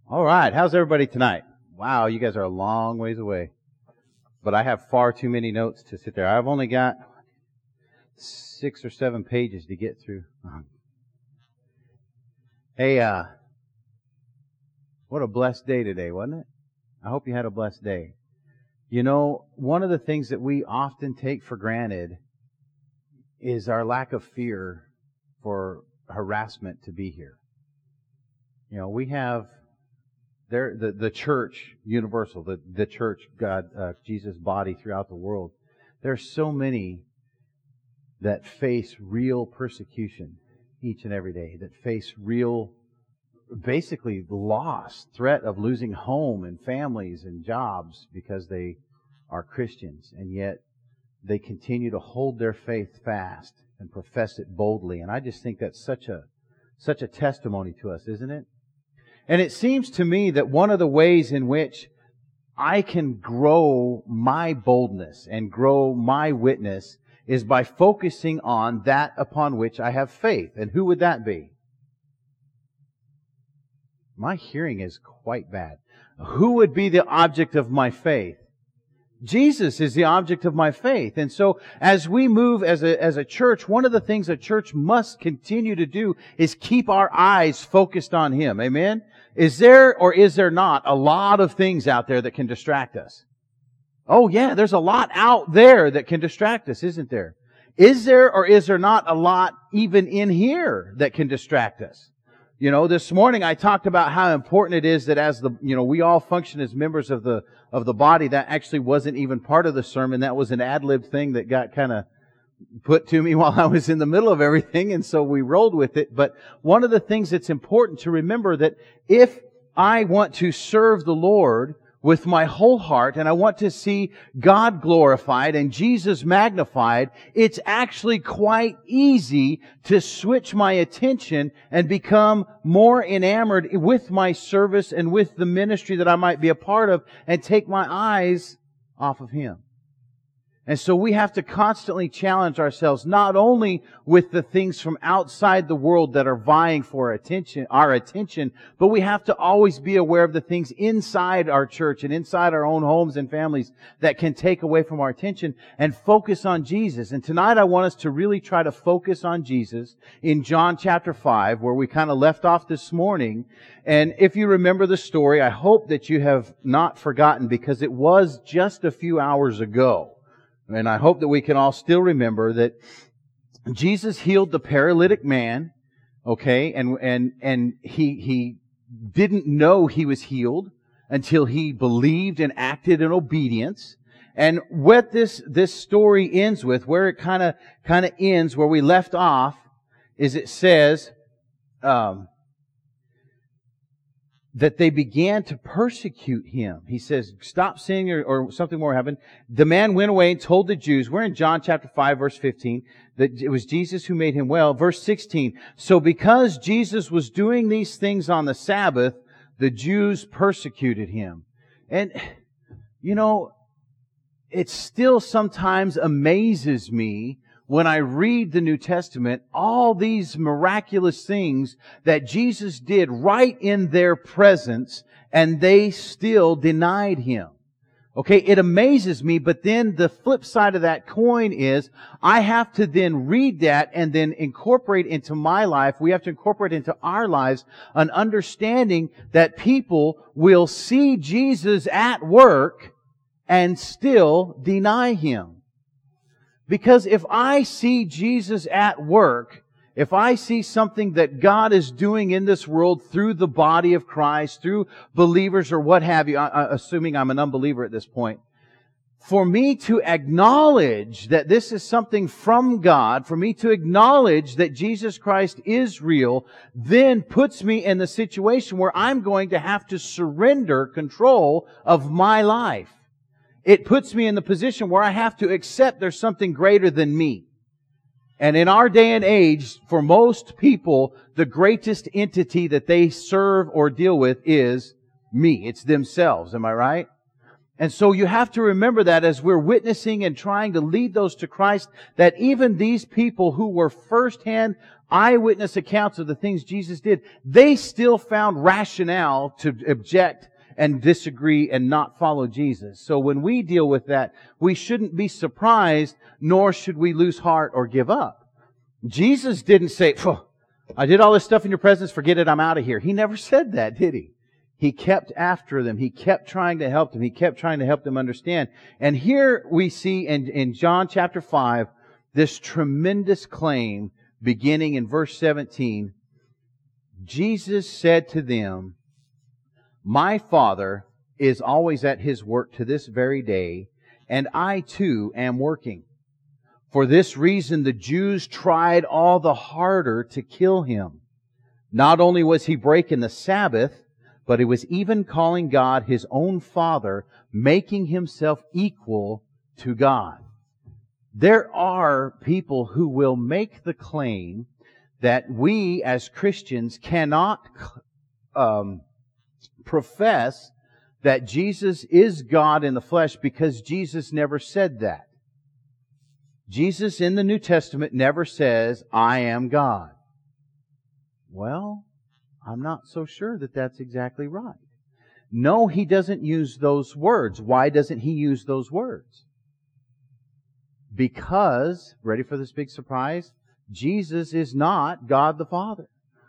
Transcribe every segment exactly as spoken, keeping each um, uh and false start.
All right, how's everybody tonight? Wow, you guys are a long ways away. But I have far too many notes to sit there. I've only got six or seven pages to get through. Hey, uh, what a blessed day today, wasn't it? I hope you had a blessed day. You know, one of the things that we often take for granted is our lack of fear for harassment to be here. You know, we have there the the church universal, the the church, God, uh, Jesus' body throughout the world. There are so many that face real persecution each and every day, that face real, basically loss, threat of losing home and families and jobs because they are Christians, and yet they continue to hold their faith fast and profess it boldly. And I just think that's such a such a testimony to us, isn't it? And it seems to me that one of the ways in which I can grow my boldness and grow my witness is by focusing on that upon which I have faith. And who would that be? My hearing is quite bad. Who would be the object of my faith? Jesus is the object of my faith. And so as we move as a, as a church, one of the things a church must continue to do is keep our eyes focused on Him. Amen? Is there or is there not a lot of things out there that can distract us? Oh yeah, there's a lot out there that can distract us, isn't there? Is there or is there not a lot even in here that can distract us? You know, this morning I talked about how important it is that as the, you know, we all function as members of the, of the body. That actually wasn't even part of the sermon. That was an ad-lib thing that got kind of put to me while I was in the middle of everything, and so we rolled with it. But one of the things that's important to remember, that if I want to serve the Lord with my whole heart, and I want to see God glorified and Jesus magnified, it's actually quite easy to switch my attention and become more enamored with my service and with the ministry that I might be a part of, and take my eyes off of Him. And so we have to constantly challenge ourselves, not only with the things from outside the world that are vying for attention, our attention, but we have to always be aware of the things inside our church and inside our own homes and families that can take away from our attention, and focus on Jesus. And tonight I want us to really try to focus on Jesus in John chapter five, where we kind of left off this morning. And if you remember the story, I hope that you have not forgotten, because it was just a few hours ago. And I hope that we can all still remember that Jesus healed the paralytic man, okay, and and and he he didn't know he was healed until he believed and acted in obedience. And what this this story ends with, where it kind of kind of ends, where we left off, is it says um, that they began to persecute him. He says, stop sinning, or, or something more happened. The man went away and told the Jews. We're in John chapter five, verse fifteen, that it was Jesus who made him well. Verse sixteen, so because Jesus was doing these things on the Sabbath, the Jews persecuted him. And, you know, it still sometimes amazes me when I read the New Testament, all these miraculous things that Jesus did right in their presence, and they still denied Him. Okay, it amazes me, but then the flip side of that coin is, I have to then read that and then incorporate into my life, we have to incorporate into our lives an understanding that people will see Jesus at work and still deny Him. Because if I see Jesus at work, if I see something that God is doing in this world through the body of Christ, through believers or what have you, assuming I'm an unbeliever at this point, for me to acknowledge that this is something from God, for me to acknowledge that Jesus Christ is real, then puts me in the situation where I'm going to have to surrender control of my life. It puts me in the position where I have to accept there's something greater than me. And in our day and age, for most people, the greatest entity that they serve or deal with is me. It's themselves. Am I right? And so you have to remember that as we're witnessing and trying to lead those to Christ, that even these people who were firsthand eyewitness accounts of the things Jesus did, they still found rationale to object and disagree and not follow Jesus. So when we deal with that, we shouldn't be surprised, nor should we lose heart or give up. Jesus didn't say, I did all this stuff in your presence, forget it, I'm out of here. He never said that, did He? He kept after them. He kept trying to help them. He kept trying to help them understand. And here we see in, in John chapter five, this tremendous claim beginning in verse seventeen. Jesus said to them, My Father is always at His work to this very day, and I too am working. For this reason the Jews tried all the harder to kill Him. Not only was He breaking the Sabbath, but He was even calling God His own Father, making Himself equal to God. There are people who will make the claim that we as Christians cannot um, profess that Jesus is God in the flesh because Jesus never said that. Jesus in the New Testament never says, I am God. Well, I'm not so sure that that's exactly right. No, He doesn't use those words. Why doesn't He use those words? Because, ready for this big surprise? Jesus is not God the Father.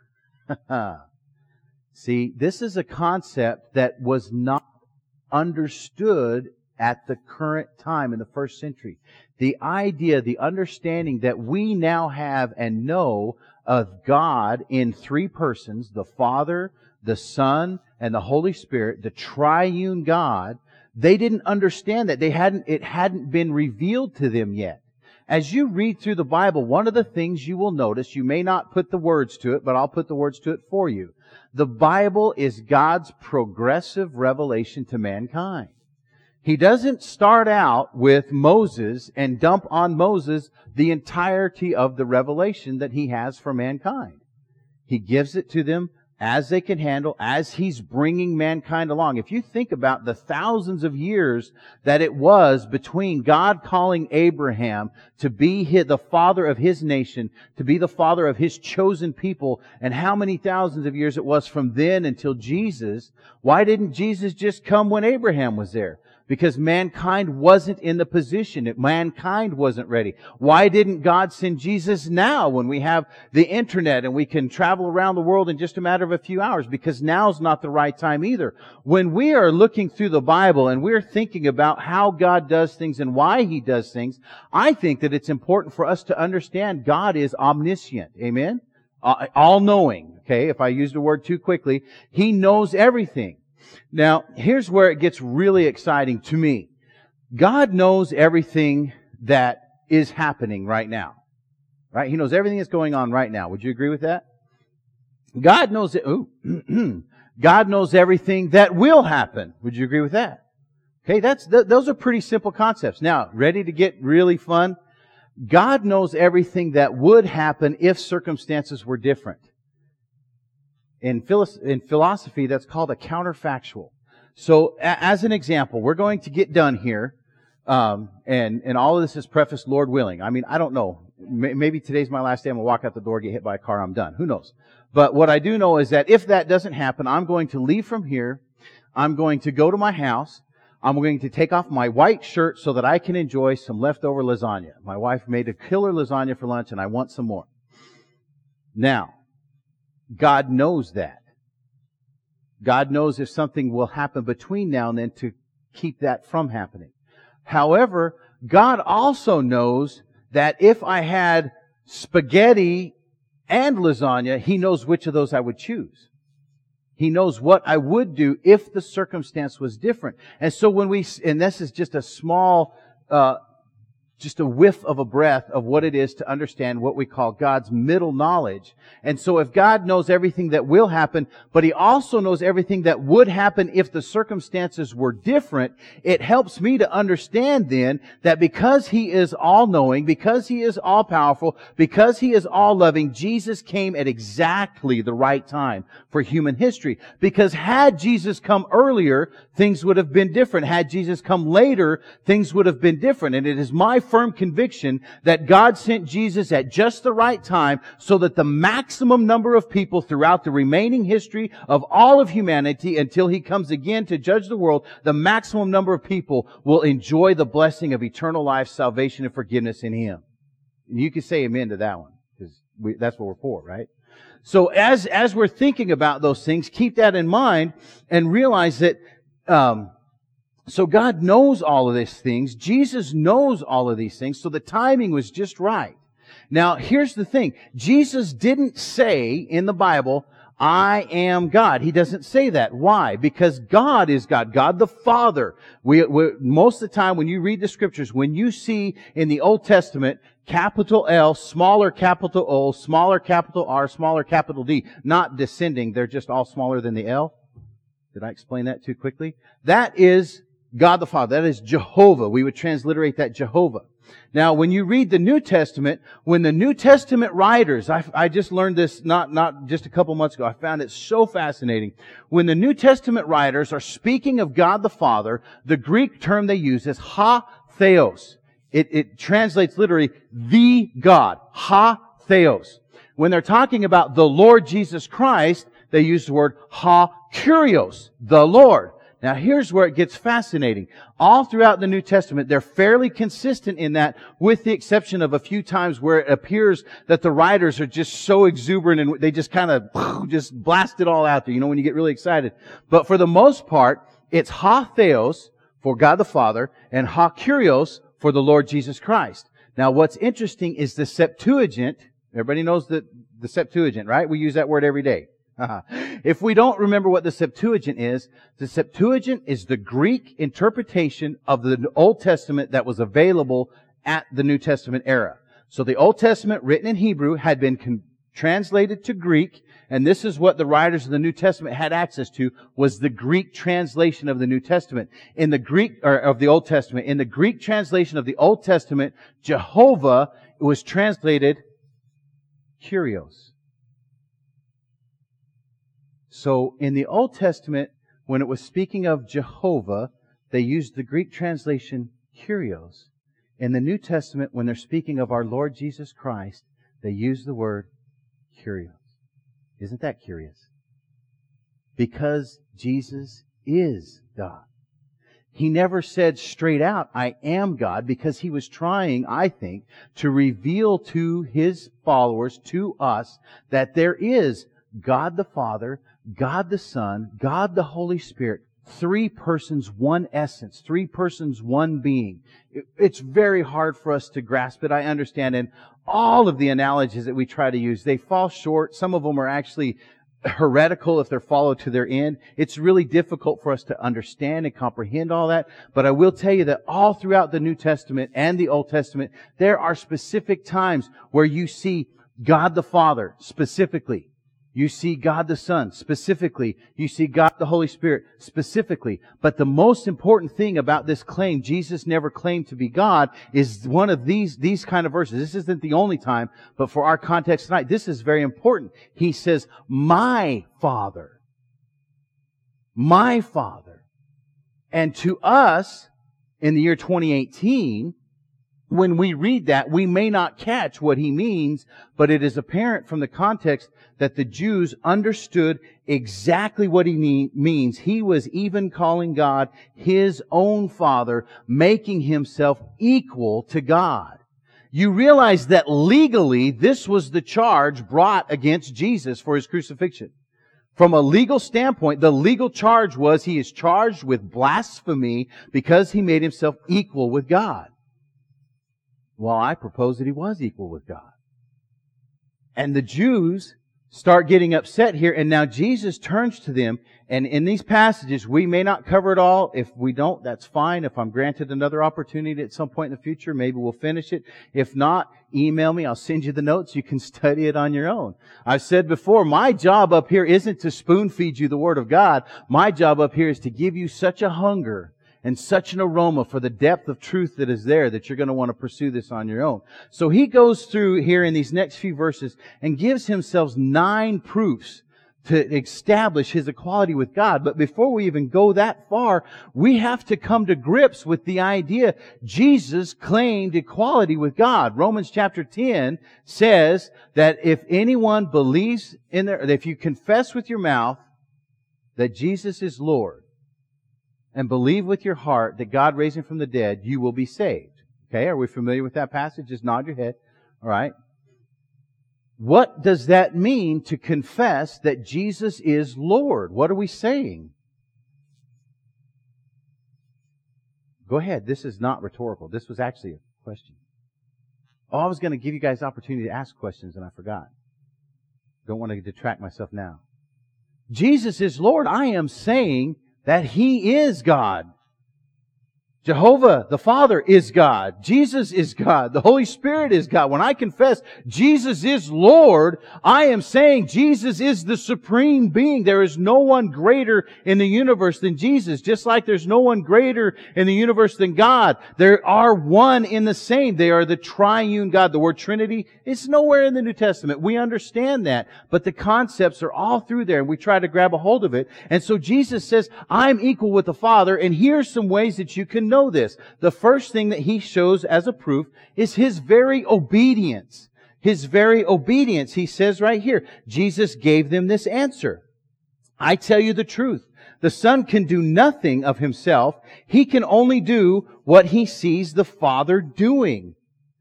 See, this is a concept that was not understood at the current time in the first century. The idea, the understanding that we now have and know of God in three persons, the Father, the Son, and the Holy Spirit, the triune God, they didn't understand that. They hadn't, it hadn't been revealed to them yet. As you read through the Bible, one of the things you will notice, you may not put the words to it, but I'll put the words to it for you. The Bible is God's progressive revelation to mankind. He doesn't start out with Moses and dump on Moses the entirety of the revelation that He has for mankind. He gives it to them as they can handle, as He's bringing mankind along. If you think about the thousands of years that it was between God calling Abraham to be his, the father of his nation, to be the father of His chosen people, and how many thousands of years it was from then until Jesus, why didn't Jesus just come when Abraham was there? Because mankind wasn't in the position. Mankind wasn't ready. Why didn't God send Jesus now when we have the internet and we can travel around the world in just a matter of a few hours? Because now's not the right time either. When we are looking through the Bible and we're thinking about how God does things and why He does things, I think that it's important for us to understand God is omniscient. Amen? All-knowing. Okay, if I used the word too quickly, He knows everything. Now, here's where it gets really exciting to me. God knows everything that is happening right now. Right? He knows everything that's going on right now. Would you agree with that? God knows it. Ooh, God knows everything that will happen. Would you agree with that? Okay, that's th- those are pretty simple concepts. Now, ready to get really fun? God knows everything that would happen if circumstances were different. In philosophy, that's called a counterfactual. So, as an example, we're going to get done here, um, and and all of this is prefaced, Lord willing. I mean, I don't know. Maybe today's my last day. I'm gonna walk out the door, get hit by a car, I'm done. Who knows? But what I do know is that if that doesn't happen, I'm going to leave from here. I'm going to go to my house. I'm going to take off my white shirt so that I can enjoy some leftover lasagna. My wife made a killer lasagna for lunch, and I want some more. Now, God knows that. God knows if something will happen between now and then to keep that from happening. However, God also knows that if I had spaghetti and lasagna, He knows which of those I would choose. He knows what I would do if the circumstance was different. And so when we, and this is just a small, uh, just a whiff of a breath of what it is to understand what we call God's middle knowledge. And so if God knows everything that will happen, but He also knows everything that would happen if the circumstances were different, it helps me to understand then that because He is all-knowing, because He is all-powerful, because He is all-loving, Jesus came at exactly the right time for human history. Because had Jesus come earlier, things would have been different. Had Jesus come later, things would have been different. And it is my firm conviction that God sent Jesus at just the right time so that the maximum number of people throughout the remaining history of all of humanity until He comes again to judge the world, the maximum number of people will enjoy the blessing of eternal life, salvation, and forgiveness in Him. And you can say amen to that one, because that's what we're for, right? So as, as we're thinking about those things, keep that in mind and realize that, um, so God knows all of these things. Jesus knows all of these things. So the timing was just right. Now, here's the thing. Jesus didn't say in the Bible, I am God. He doesn't say that. Why? Because God is God. God the Father. We, we, most of the time when you read the Scriptures, when you see in the Old Testament, capital L, smaller capital O, smaller capital R, smaller capital D, not descending, they're just all smaller than the L. Did I explain that too quickly? That is God the Father. That is Jehovah. We would transliterate that Jehovah. Now, when you read the New Testament, when the New Testament writers, I, I just learned this not, not just a couple months ago, I found it so fascinating. When the New Testament writers are speaking of God the Father, the Greek term they use is ha theos. It, it translates literally the God. Ha theos. When they're talking about the Lord Jesus Christ, they use the word ha kurios, the Lord. Now here's where it gets fascinating. All throughout the New Testament, they're fairly consistent in that, with the exception of a few times where it appears that the writers are just so exuberant and they just kind of just blast it all out there, you know, when you get really excited. But for the most part, it's ha theos for God the Father and ha kurios for the Lord Jesus Christ. Now what's interesting is the Septuagint. Everybody knows the, the Septuagint, right? We use that word every day. If we don't remember what the Septuagint is, the Septuagint is the Greek interpretation of the Old Testament that was available at the New Testament era. So the Old Testament, written in Hebrew, had been con- translated to Greek, and this is what the writers of the New Testament had access to, was the Greek translation of the New Testament. In the Greek, or of the Old Testament, in the Greek translation of the Old Testament, Jehovah was translated Kyrios. So in the Old Testament, when it was speaking of Jehovah, they used the Greek translation Kyrios. In the New Testament, when they're speaking of our Lord Jesus Christ, they use the word Kyrios. Isn't that curious? Because Jesus is God. He never said straight out, I am God, because He was trying, I think, to reveal to His followers, to us, that there is God the Father, God the Son, God the Holy Spirit, three persons, one essence, three persons, one being. It's very hard for us to grasp it, I understand, and all of the analogies that we try to use, they fall short. Some of them are actually heretical if they're followed to their end. It's really difficult for us to understand and comprehend all that, but I will tell you that all throughout the New Testament and the Old Testament, there are specific times where you see God the Father specifically. You see God the Son specifically. You see God the Holy Spirit specifically. But the most important thing about this claim, Jesus never claimed to be God, is one of these, these kind of verses. This isn't the only time, but for our context tonight, this is very important. He says, my Father. My Father. And to us, in the year twenty eighteen, when we read that, we may not catch what He means, but it is apparent from the context that the Jews understood exactly what He means. He was even calling God His own Father, making Himself equal to God. You realize that legally, this was the charge brought against Jesus for His crucifixion. From a legal standpoint, the legal charge was He is charged with blasphemy because He made Himself equal with God. Well, I propose that He was equal with God. And the Jews start getting upset here, and now Jesus turns to them, and in these passages, we may not cover it all. If we don't, that's fine. If I'm granted another opportunity at some point in the future, maybe we'll finish it. If not, email me. I'll send you the notes. You can study it on your own. I've said before, my job up here isn't to spoon feed you the Word of God. My job up here is to give you such a hunger and such an aroma for the depth of truth that is there that you're going to want to pursue this on your own. So he goes through here in these next few verses and gives himself nine proofs to establish His equality with God. But before we even go that far, we have to come to grips with the idea Jesus claimed equality with God. Romans chapter ten says that if anyone believes in their, if you confess with your mouth that Jesus is Lord and believe with your heart that God raised Him from the dead, you will be saved. Okay, are we familiar with that passage? Just nod your head. All right. What does that mean to confess that Jesus is Lord? What are we saying? Go ahead. This is not rhetorical. This was actually a question. Oh, I was going to give you guys opportunity to ask questions and I forgot. Don't want to detract myself now. Jesus is Lord. I am saying that He is God. Jehovah, the Father, is God. Jesus is God. The Holy Spirit is God. When I confess Jesus is Lord, I am saying Jesus is the supreme being. There is no one greater in the universe than Jesus. Just like there's no one greater in the universe than God. There are one in the same. They are the triune God. The word Trinity is nowhere in the New Testament. We understand that. But the concepts are all through there and we try to grab a hold of it. And so Jesus says, I'm equal with the Father, and here's some ways that you can know this. The first thing that He shows as a proof is His very obedience. His very obedience. He says right here, Jesus gave them this answer. I tell you the truth. The Son can do nothing of Himself. He can only do what He sees the Father doing.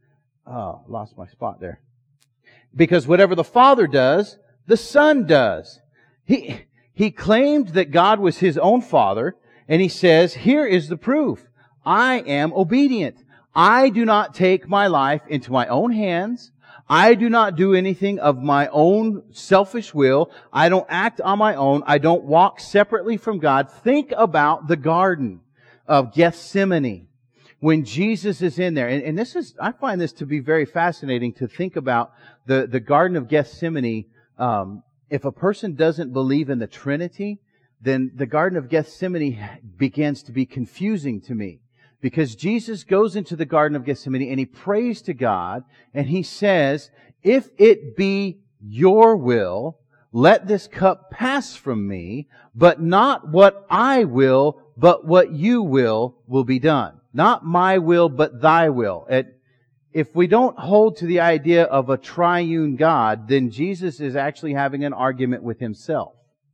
Oh, lost my spot there. Because whatever the Father does, the Son does. He, he claimed that God was His own Father, and He says, here is the proof. I am obedient. I do not take my life into my own hands. I do not do anything of my own selfish will. I don't act on my own. I don't walk separately from God. Think about the Garden of Gethsemane. When Jesus is in there, and, and this is, I find this to be very fascinating to think about the, the Garden of Gethsemane. Um, if a person doesn't believe in the Trinity, then the Garden of Gethsemane begins to be confusing to me. Because Jesus goes into the Garden of Gethsemane and He prays to God and He says, if it be your will, let this cup pass from me, but not what I will, but what you will will be done. Not my will, but thy will. It, if we don't hold to the idea of a triune God, then Jesus is actually having an argument with Himself.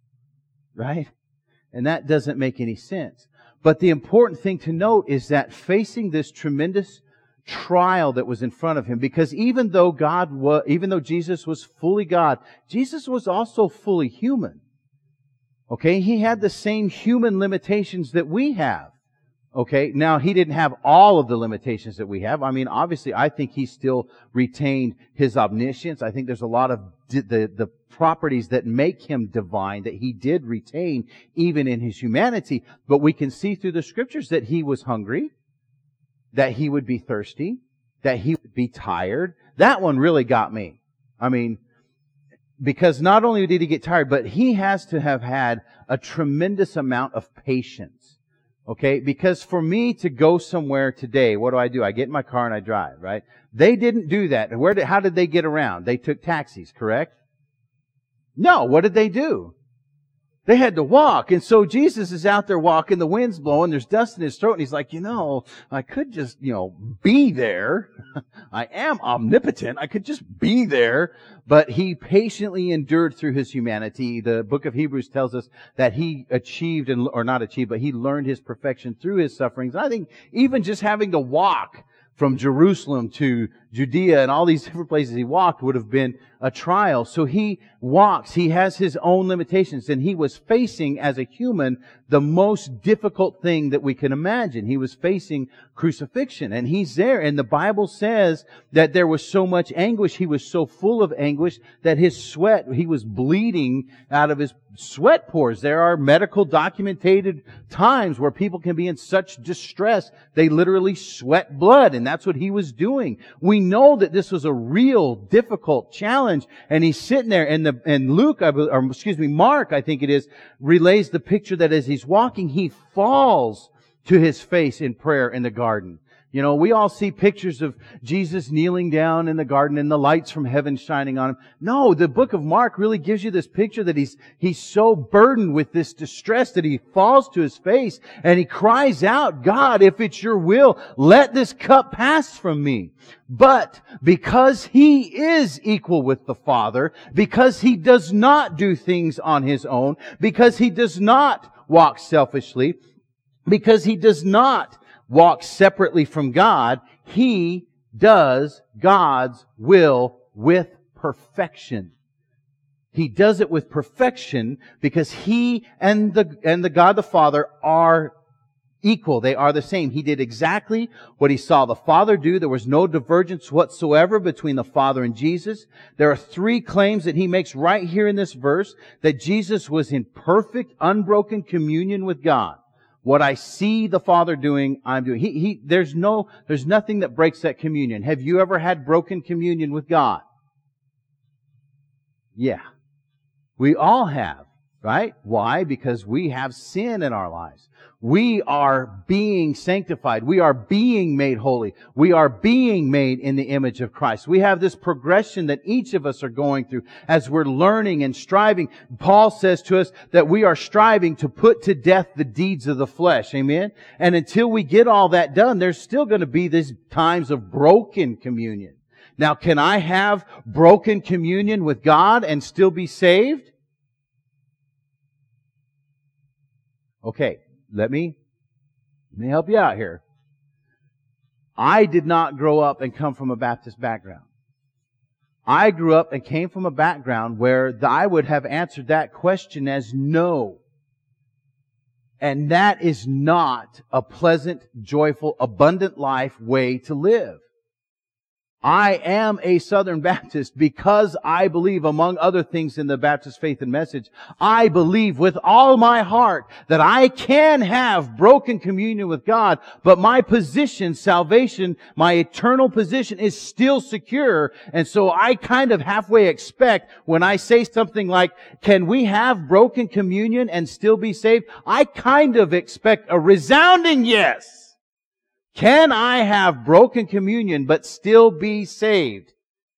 Right? And that doesn't make any sense. But the important thing to note is that facing this tremendous trial that was in front of Him, because even though God was, even though Jesus was fully God, Jesus was also fully human. Okay? He had the same human limitations that we have. Okay? Now, He didn't have all of the limitations that we have. I mean, obviously, I think He still retained His omniscience. I think there's a lot of the, the, the properties that make Him divine that He did retain even in His humanity. But we can see through the Scriptures that He was hungry, that He would be thirsty, that He would be tired. That one really got me. I mean, because not only did He get tired, but He has to have had a tremendous amount of patience. Okay? Because for me to go somewhere today, what do I do? I get in my car and I drive, right? They didn't do that. Where did, how did they get around? They took taxis, correct? No. What did they do? They had to walk. And so Jesus is out there walking, the wind's blowing, there's dust in His throat, and He's like, you know, I could just, you know, be there. I am omnipotent. I could just be there. But He patiently endured through His humanity. The book of Hebrews tells us that He achieved, and or not achieved, but He learned His perfection through His sufferings. And I think even just having to walk from Jerusalem to Judea and all these different places He walked would have been a trial. So He walks. He has His own limitations. And He was facing, as a human, the most difficult thing that we can imagine. He was facing crucifixion. And He's there. And the Bible says that there was so much anguish. He was so full of anguish that His sweat, He was bleeding out of His sweat pores. There are medical documented times where people can be in such distress, they literally sweat blood. And that's what He was doing. We know that this was a real difficult challenge. And He's sitting there, and the and Luke, or excuse me, Mark, I think it is, relays the picture that as He's walking, He falls to His face in prayer in the garden. You know, we all see pictures of Jesus kneeling down in the garden and the lights from heaven shining on Him. No, the book of Mark really gives you this picture that He's, He's so burdened with this distress that He falls to His face and He cries out, God, if it's Your will, let this cup pass from me. But because He is equal with the Father, because He does not do things on His own, because He does not walk selfishly, because He does not walk separately from God, He does God's will with perfection. He does it with perfection because He and the, and the God the Father are equal. They are the same. He did exactly what He saw the Father do. There was no divergence whatsoever between the Father and Jesus. There are three claims that He makes right here in this verse, that Jesus was in perfect, unbroken communion with God. What I see the Father doing, I'm doing. He, he, there's no, there's nothing that breaks that communion. Have you ever had broken communion with God? Yeah. We all have, right? Why? Because we have sin in our lives. We are being sanctified. We are being made holy. We are being made in the image of Christ. We have this progression that each of us are going through as we're learning and striving. Paul says to us that we are striving to put to death the deeds of the flesh. Amen? And until we get all that done, there's still going to be these times of broken communion. Now, can I have broken communion with God and still be saved? Okay. Let me, let me help you out here. I did not grow up and come from a Baptist background. I grew up and came from a background where I would have answered that question as no. And that is not a pleasant, joyful, abundant life way to live. I am a Southern Baptist because I believe, among other things in the Baptist faith and message, I believe with all my heart that I can have broken communion with God, but my position, salvation, my eternal position is still secure. And so I kind of halfway expect when I say something like, can we have broken communion and still be saved? I kind of expect a resounding yes. Can I have broken communion but still be saved?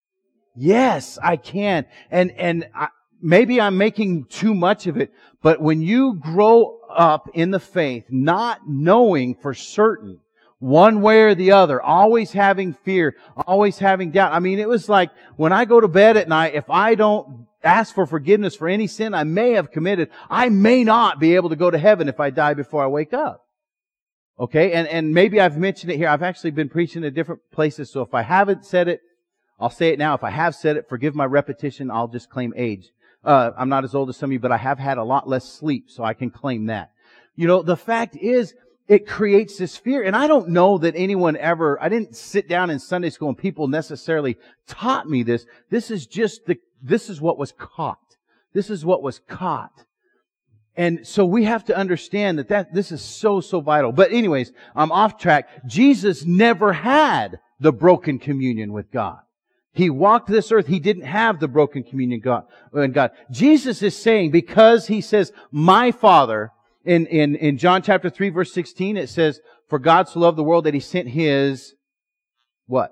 Yes, I can. And, and I, maybe I'm making too much of it, but when you grow up in the faith, not knowing for certain, one way or the other, always having fear, always having doubt. I mean, it was like when I go to bed at night, if I don't ask for forgiveness for any sin I may have committed, I may not be able to go to heaven if I die before I wake up. Okay, and, and maybe I've mentioned it here. I've actually been preaching at different places, so if I haven't said it, I'll say it now. If I have said it, forgive my repetition, I'll just claim age. Uh, I'm not as old as some of you, but I have had a lot less sleep, so I can claim that. You know, the fact is, it creates this fear, and I don't know that anyone ever, I didn't sit down in Sunday school and people necessarily taught me this. This is just the, this is what was caught. This is what was caught. And so we have to understand that, that this is so, so vital. But anyways, I'm off track. Jesus never had the broken communion with God. He walked this earth. He didn't have the broken communion with God. Jesus is saying, because He says, my Father, in, in, in John chapter three, verse sixteen, it says, for God so loved the world that He sent His, what?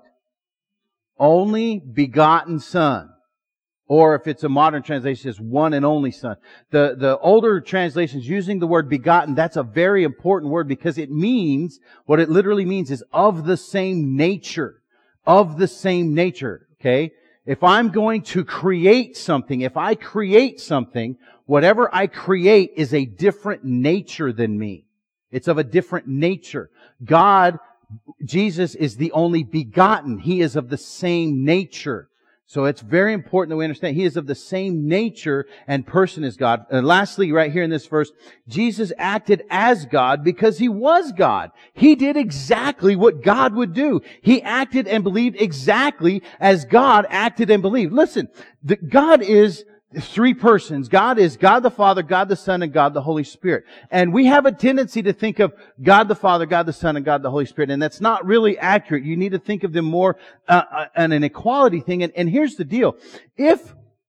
Only begotten Son. Or if it's a modern translation, it's one and only Son. The, the older translations using the word begotten, that's a very important word because it means, what it literally means is of the same nature. Of the same nature. Okay? If I'm going to create something, if I create something, whatever I create is a different nature than me. It's of a different nature. God, Jesus is the only begotten. He is of the same nature. So it's very important that we understand He is of the same nature and person as God. And lastly, right here in this verse, Jesus acted as God because He was God. He did exactly what God would do. He acted and believed exactly as God acted and believed. Listen, the, God is three persons. God is God the Father, God the Son, and God the Holy Spirit. And we have a tendency to think of God the Father, God the Son, and God the Holy Spirit. And that's not really accurate. You need to think of them more uh, uh, an, an equality thing. And, and here's the deal. If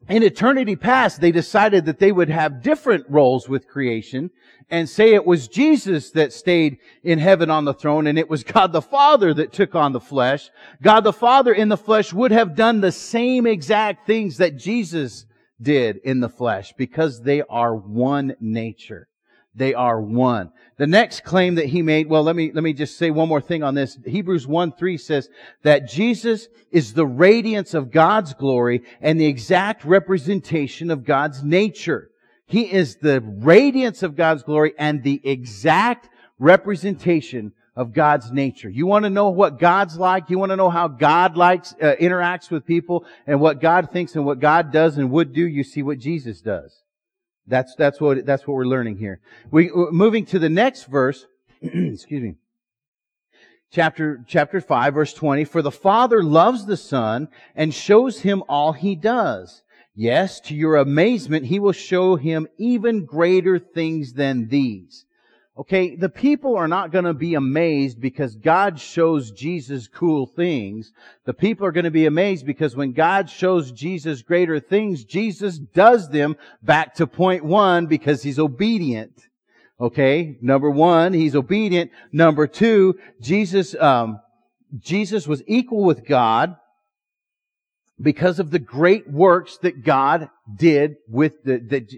in eternity past, they decided that they would have different roles with creation and say it was Jesus that stayed in heaven on the throne and it was God the Father that took on the flesh. God the Father in the flesh would have done the same exact things that Jesus did in the flesh because they are one nature. They are one. The next claim that he made, well, let me, let me just say one more thing on this. Hebrews one three says that Jesus is the radiance of God's glory and the exact representation of God's nature. He is the radiance of God's glory and the exact representation of God's nature. You want to know what God's like? You want to know how God likes, uh, interacts with people and what God thinks and what God does and would do? You see what Jesus does. That's, that's what, that's what we're learning here. We, moving to the next verse, excuse me. Chapter, chapter five, verse twenty. For the Father loves the Son and shows Him all He does. Yes, to your amazement, He will show Him even greater things than these. Okay, the people are not going to be amazed because God shows Jesus cool things. The people are going to be amazed because when God shows Jesus greater things, Jesus does them back to point one because He's obedient. Okay, number one, He's obedient. Number two, Jesus, um, Jesus was equal with God because of the great works that God did with the, that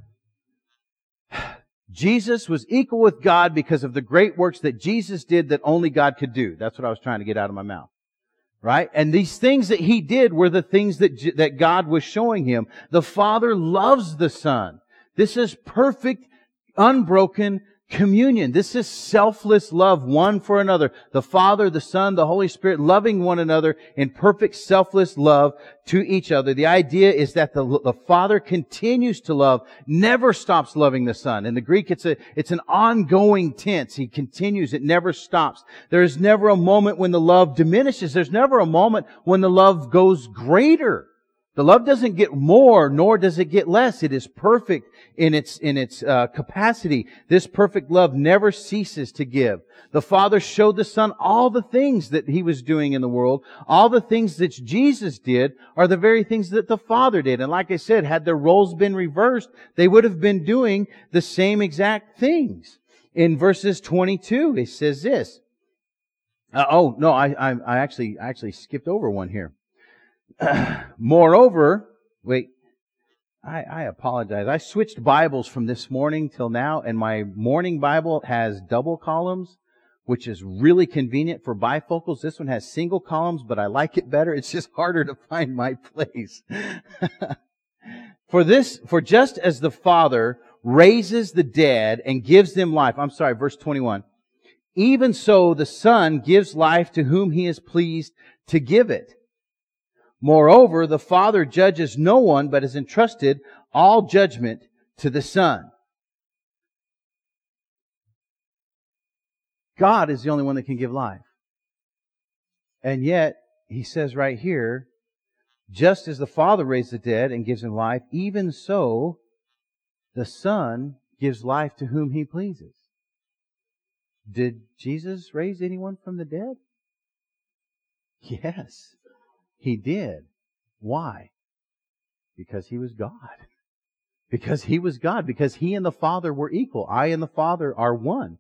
Jesus was equal with God because of the great works that Jesus did that only God could do. That's what I was trying to get out of my mouth. Right? And these things that He did were the things that, that God was showing Him. The Father loves the Son. This is perfect, unbroken communion. This is selfless love one for another. The Father, the Son, the Holy Spirit loving one another in perfect selfless love to each other. The idea is that the, the Father continues to love, never stops loving the Son. In the Greek, it's a, it's an ongoing tense. He continues. It never stops. There is never a moment when the love diminishes. There's never a moment when the love goes greater. The love doesn't get more, nor does it get less. It is perfect in its, in its uh, capacity. This perfect love never ceases to give. The Father showed the Son all the things that He was doing in the world. All the things that Jesus did are the very things that the Father did. And like I said, had their roles been reversed, they would have been doing the same exact things. In verses twenty-two, it says this. Uh, oh, no, I, I, I actually, I actually skipped over one here. Moreover, wait, I, I apologize. I switched Bibles from this morning till now, and my morning Bible has double columns, which is really convenient for bifocals. This one has single columns, but I like it better. It's just harder to find my place. For this, for just as the Father raises the dead and gives them life, I'm sorry, verse twenty-one, even so the Son gives life to whom He is pleased to give it. Moreover, the Father judges no one, but has entrusted all judgment to the Son. God is the only one that can give life. And yet, He says right here, just as the Father raised the dead and gives them life, even so the Son gives life to whom He pleases. Did Jesus raise anyone from the dead? Yes. He did. Why? Because He was God. Because He was God. Because He and the Father were equal. I and the Father are one.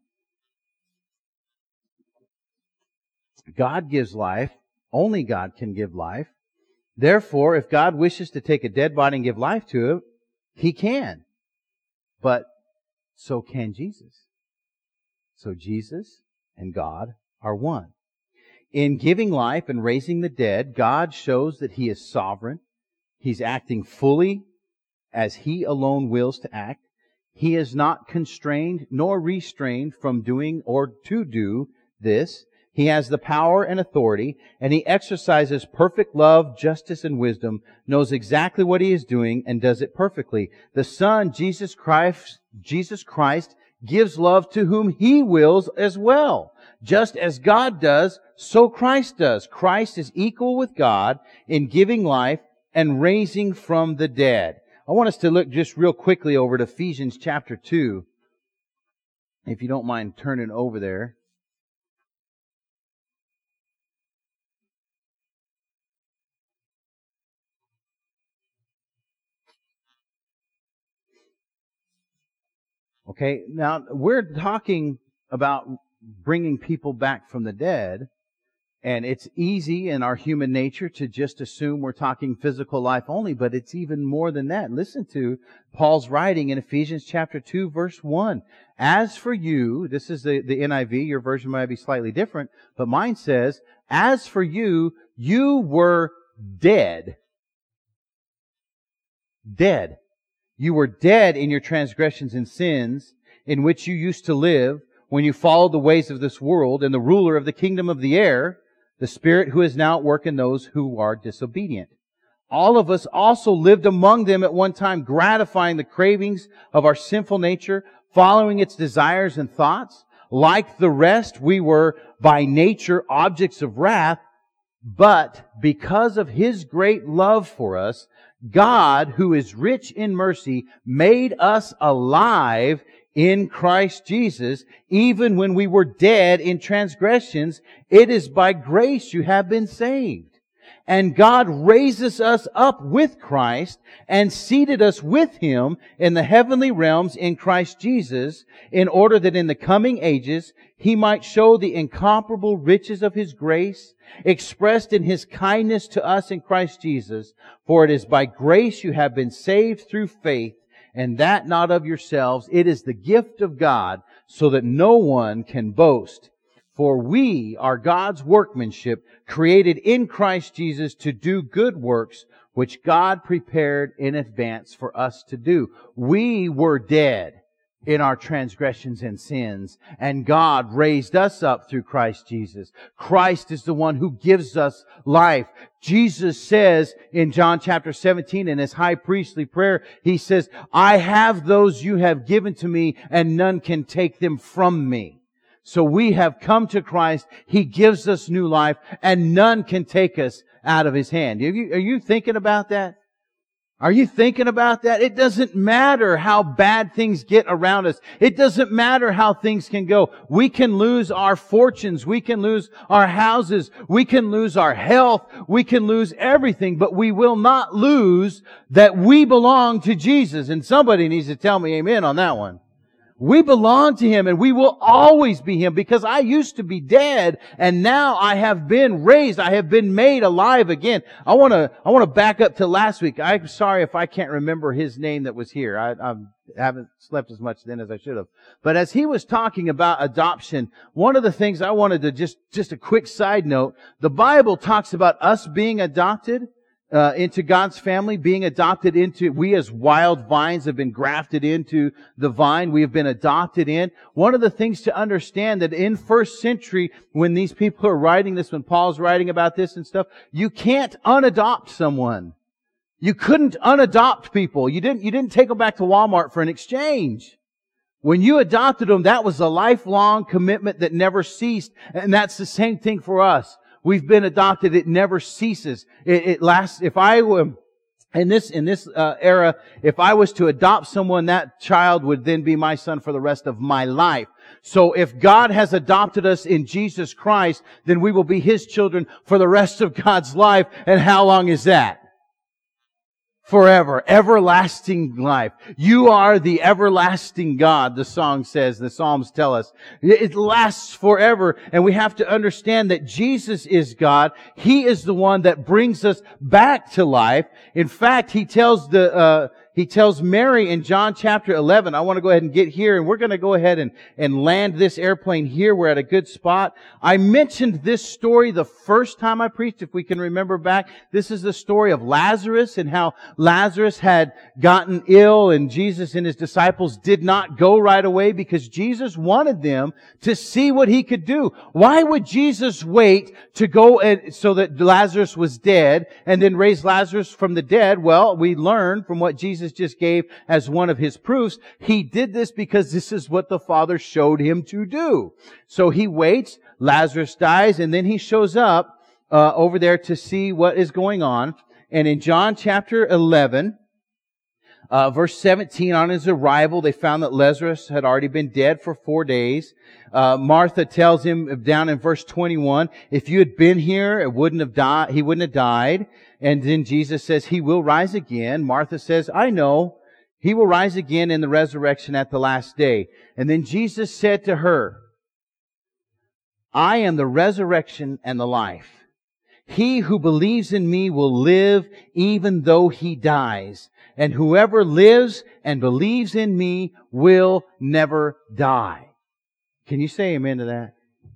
God gives life. Only God can give life. Therefore, if God wishes to take a dead body and give life to it, He can. But so can Jesus. So Jesus and God are one. In giving life and raising the dead, God shows that He is sovereign. He's acting fully as He alone wills to act. He is not constrained nor restrained from doing or to do this. He has the power and authority, and He exercises perfect love, justice, and wisdom, knows exactly what He is doing, and does it perfectly. The Son, Jesus Christ, Jesus Christ, gives love to whom He wills as well. Just as God does, so Christ does. Christ is equal with God in giving life and raising from the dead. I want us to look just real quickly over to Ephesians chapter two. If you don't mind turning over there. Okay, now we're talking about bringing people back from the dead, and it's easy in our human nature to just assume we're talking physical life only, but it's even more than that. Listen to Paul's writing in Ephesians chapter two, verse one. As for you, this is the, the N I V, your version might be slightly different, but mine says, as for you, you were dead. Dead. You were dead in your transgressions and sins, in which you used to live when you followed the ways of this world and the ruler of the kingdom of the air, the Spirit who is now at work in those who are disobedient. All of us also lived among them at one time, gratifying the cravings of our sinful nature, following its desires and thoughts. Like the rest, we were by nature objects of wrath, but because of His great love for us, God, who is rich in mercy, made us alive in Christ Jesus, even when we were dead in transgressions. It is by grace you have been saved. And God raises us up with Christ and seated us with Him in the heavenly realms in Christ Jesus, in order that in the coming ages He might show the incomparable riches of His grace, expressed in His kindness to us in Christ Jesus. For it is by grace you have been saved through faith, and that not of yourselves. It is the gift of God, so that no one can boast. For we are God's workmanship, created in Christ Jesus to do good works, which God prepared in advance for us to do. We were dead in our transgressions and sins, and God raised us up through Christ Jesus. Christ is the one who gives us life. Jesus says in John chapter seventeen, in His high priestly prayer, He says, I have those you have given to me, and none can take them from me. So we have come to Christ. He gives us new life, and none can take us out of His hand. Are you, are you thinking about that? Are you thinking about that? It doesn't matter how bad things get around us. It doesn't matter how things can go. We can lose our fortunes. We can lose our houses. We can lose our health. We can lose everything, but we will not lose that we belong to Jesus. And somebody needs to tell me amen on that one. We belong to Him, and we will always be Him, because I used to be dead and now I have been raised. I have been made alive again. I want to, I want to back up to last week. I'm sorry if I can't remember his name that was here. I, I haven't slept as much then as I should have. But as he was talking about adoption, one of the things I wanted to just, just a quick side note, the Bible talks about us being adopted Uh, into God's family, being adopted into, we as wild vines have been grafted into the vine. We have been adopted in. One of the things to understand that in first century, when these people are writing this, when Paul's writing about this and stuff, you can't unadopt someone. You couldn't unadopt people. You didn't, you didn't take them back to Walmart for an exchange. When you adopted them, that was a lifelong commitment that never ceased. And that's the same thing for us. We've been adopted. It never ceases. It, it lasts. If I were in this in this uh, era, if I was to adopt someone, that child would then be my son for the rest of my life. So if God has adopted us in Jesus Christ, then we will be His children for the rest of God's life. And how long is that? Forever. Everlasting life. You are the everlasting God, the song says, the Psalms tell us. It lasts forever, and we have to understand that Jesus is God. He is the one that brings us back to life. In fact, He tells the, uh, He tells Mary in John chapter eleven, I want to go ahead and get here, and we're going to go ahead and, and land this airplane here. We're at a good spot. I mentioned this story the first time I preached, if we can remember back. This is the story of Lazarus and how Lazarus had gotten ill, and Jesus and His disciples did not go right away because Jesus wanted them to see what He could do. Why would Jesus wait to go and, so that Lazarus was dead and then raise Lazarus from the dead? Well, we learn from what Jesus just gave as one of His proofs. He did this because this is what the Father showed Him to do. So He waits, Lazarus dies, and then He shows up uh, over there to see what is going on. And in John chapter eleven, uh, verse seventeen, on His arrival, they found that Lazarus had already been dead for four days. Uh, Martha tells him down in verse twenty-one, if you had been here, it wouldn't have died, he wouldn't have died. And then Jesus says, He will rise again. Martha says, I know He will rise again in the resurrection at the last day. And then Jesus said to her, I am the resurrection and the life. He who believes in me will live even though he dies. And whoever lives and believes in me will never die. Can you say amen to that?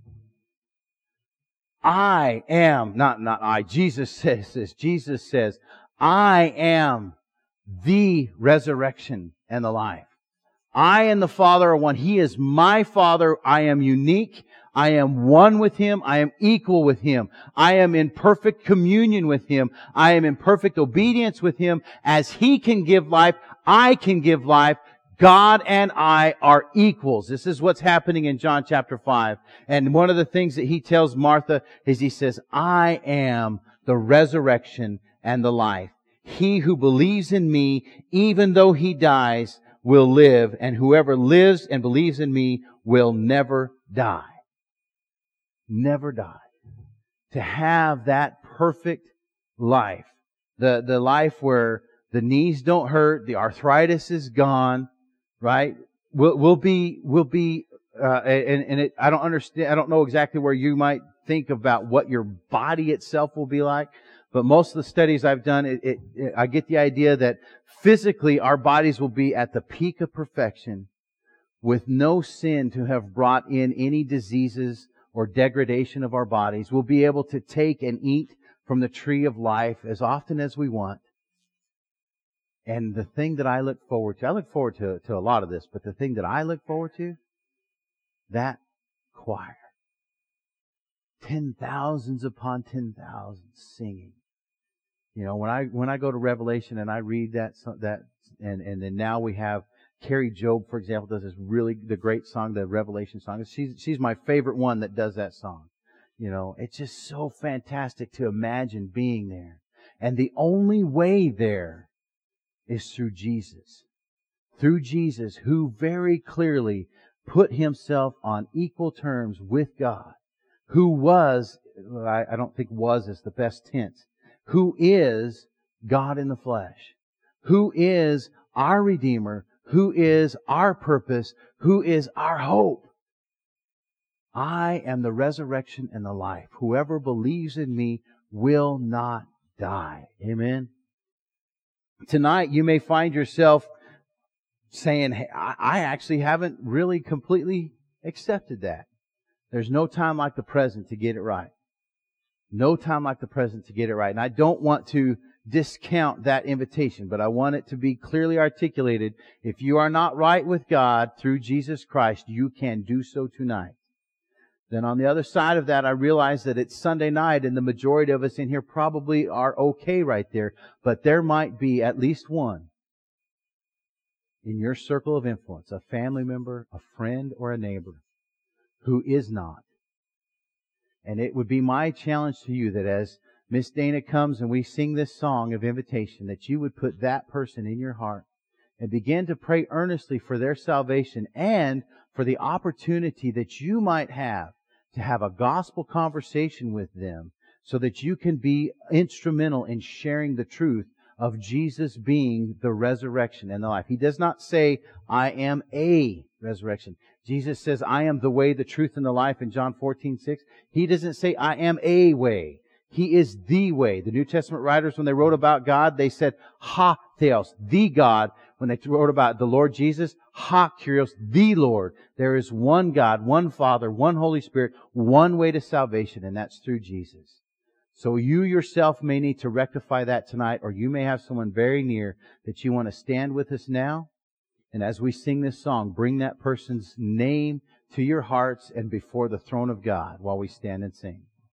I am, not, not I, Jesus says this. Jesus says, I am the resurrection and the life. I and the Father are one. He is my Father. I am unique. I am one with Him. I am equal with Him. I am in perfect communion with Him. I am in perfect obedience with Him. As He can give life, I can give life. God and I are equals. This is what's happening in John chapter five. And one of the things that He tells Martha is He says, I am the resurrection and the life. He who believes in me, even though he dies, will live. And whoever lives and believes in me will never die. Never die. To have that perfect life. The, the life where the knees don't hurt, the arthritis is gone, right? We'll, we'll be, we'll be, uh, and, and it, I don't understand, I don't know exactly where you might think about what your body itself will be like. But most of the studies I've done, it, it, it, I get the idea that physically our bodies will be at the peak of perfection with no sin to have brought in any diseases or degradation of our bodies. We'll be able to take and eat from the tree of life as often as we want. And the thing that I look forward to, I look forward to, to a lot of this, but the thing that I look forward to, that choir. Ten thousands upon ten thousands singing. You know, when I when I go to Revelation and I read that that and and then now we have Carrie Job, for example, does this really the great song, the Revelation song. She's she's my favorite one that does that song. You know, it's just so fantastic to imagine being there. And the only way there is through Jesus. Through Jesus, who very clearly put Himself on equal terms with God. Who was, I, I don't think was is the best tense. Who is God in the flesh. Who is our Redeemer. Who is our purpose. Who is our hope. I am the resurrection and the life. Whoever believes in me will not die. Amen. Tonight you may find yourself saying, hey, I actually haven't really completely accepted that. There's no time like the present to get it right. No time like the present to get it right. And I don't want to discount that invitation, but I want it to be clearly articulated. If you are not right with God through Jesus Christ, you can do so tonight. Then on the other side of that, I realize that it's Sunday night and the majority of us in here probably are okay right there, but there might be at least one in your circle of influence, a family member, a friend, or a neighbor who is not. And it would be my challenge to you that as Miss Dana comes and we sing this song of invitation, that you would put that person in your heart and begin to pray earnestly for their salvation and for the opportunity that you might have to have a gospel conversation with them so that you can be instrumental in sharing the truth of Jesus being the resurrection and the life. He does not say, I am a resurrection. Jesus says, I am the way, the truth, and the life in John fourteen six. He doesn't say, I am a way. He is the way. The New Testament writers, when they wrote about God, they said, Ha Theos, the God. When they wrote about the Lord Jesus, Ha Kyrios, the Lord. There is one God, one Father, one Holy Spirit, one way to salvation, and that's through Jesus. So you yourself may need to rectify that tonight, or you may have someone very near that you want to stand with us now. And as we sing this song, bring that person's name to your hearts and before the throne of God while we stand and sing.